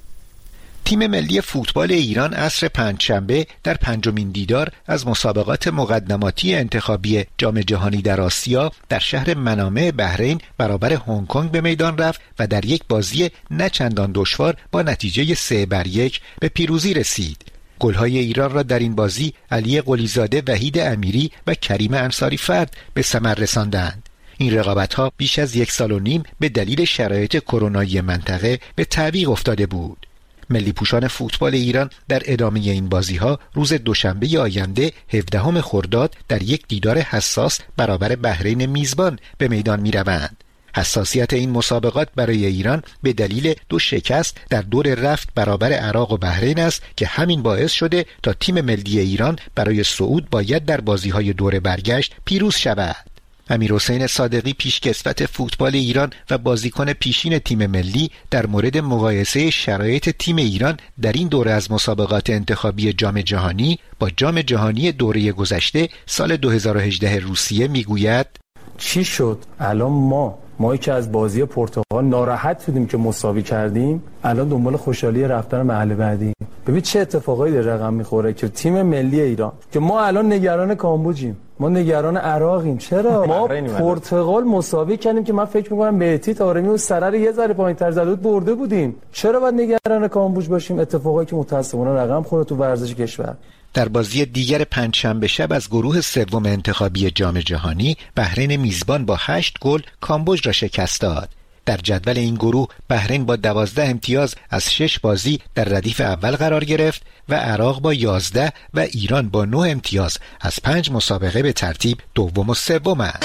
تیم ملی فوتبال ایران عصر پنجشنبه در پنجمین دیدار از مسابقات مقدماتی انتخابی جام جهانی در آسیا در شهر منامه بحرین برابر هنگ کنگ به میدان رفت و در یک بازی نه چندان دشوار با نتیجه سه بر یک به پیروزی رسید. گل‌های ایران را در این بازی علی قلیزاده، وحید امیری و کریم انصاری فرد به ثمر رساندند. این رقابت‌ها بیش از یک سال و نیم به دلیل شرایط کرونایی منطقه به تعویق افتاده بود. ملی پوشان فوتبال ایران در ادامه این بازی‌ها روز دوشنبه آینده هفدهم خرداد در یک دیدار حساس برابر بحرین میزبان به میدان می‌روند. حساسیت این مسابقات برای ایران به دلیل دو شکست در دور رفت برابر عراق و بحرین است که همین باعث شده تا تیم ملی ایران برای صعود باید در بازی‌های دور برگشت پیروز شود. امیرحسین صادقی پیشکسوت فوتبال ایران و بازیکن پیشین تیم ملی در مورد مقایسه شرایط تیم ایران در این دوره از مسابقات انتخابی جام جهانی با جام جهانی دوره گذشته سال دو هزار و هجده روسیه میگوید: چی شد الان ما ما که از بازی پرتغال ناراحت بودیم که مساوی کردیم، الان دنبال خوشحالی رفتن مرحله بعدی. ببین چه اتفاقایی در رقم میخوره که تیم ملی ایران که ما الان نگران کامبوجیم، ما نگران عراقیم. چرا ما پرتغال مساوی کردیم که من فکر می‌کنم مهدی طارمی و سرر یه ذره پایین‌تر زده بود برده بودیم. چرا باید نگران کامبوج باشیم؟ اتفاقایی که متأسفانه رقم خورده تو ورزش کشور. در بازی دیگر پنجشنبه شب از گروه سوم انتخابی جام جهانی بحرین میزبان با هشت گل کامبوج را شکست داد. در جدول این گروه بحرین با دوازده امتیاز از شش بازی در ردیف اول قرار گرفت و عراق با یازده و ایران با نه امتیاز از پنج مسابقه به ترتیب دوم و سوم است.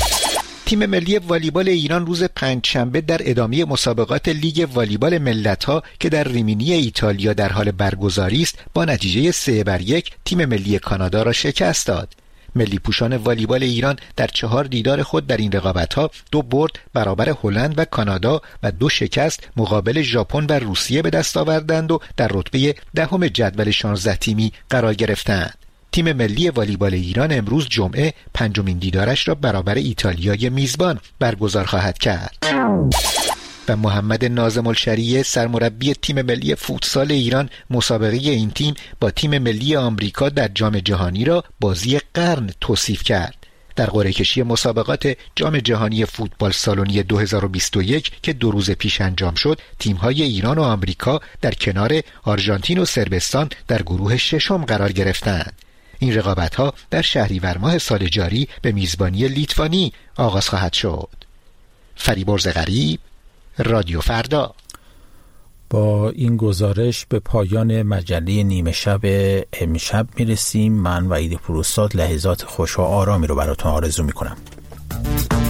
تیم ملی والیبال ایران روز پنجشنبه در ادامه مسابقات لیگ والیبال ملت‌ها که در ریمینی ایتالیا در حال برگزاری است با نتیجه سه بر یک تیم ملی کانادا را شکست داد. ملی پوشان والیبال ایران در چهار دیدار خود در این رقابت‌ها دو برد برابر هلند و کانادا و دو شکست مقابل ژاپن و روسیه به دست آوردند و در رتبه دهم جدول شانزده تیمی قرار گرفتند. تیم ملی والیبال ایران امروز جمعه پنجمین دیدارش را برابر ایتالیای میزبان برگزار خواهد کرد. و محمد ناظم الشریعه سرمربی تیم ملی فوتسال ایران مسابقه این تیم با تیم ملی آمریکا در جام جهانی را بازی قرن توصیف کرد. در قرعه کشی مسابقات جام جهانی فوتبال سالنی دو هزار و بیست و یک که دو روز پیش انجام شد، تیم‌های ایران و آمریکا در کنار آرژانتین و صربستان در گروه ششم قرار گرفتند. این رقابت‌ها در شهریور ماه سال جاری به میزبانی لیتوانی آغاز خواهد شد. فریبرز غریب، رادیو فردا. با این گزارش به پایان مجله نیمه شب امشب میرسیم. من وحید پوروزاد لحظات خوش و آرامی رو براتون آرزو میکنم.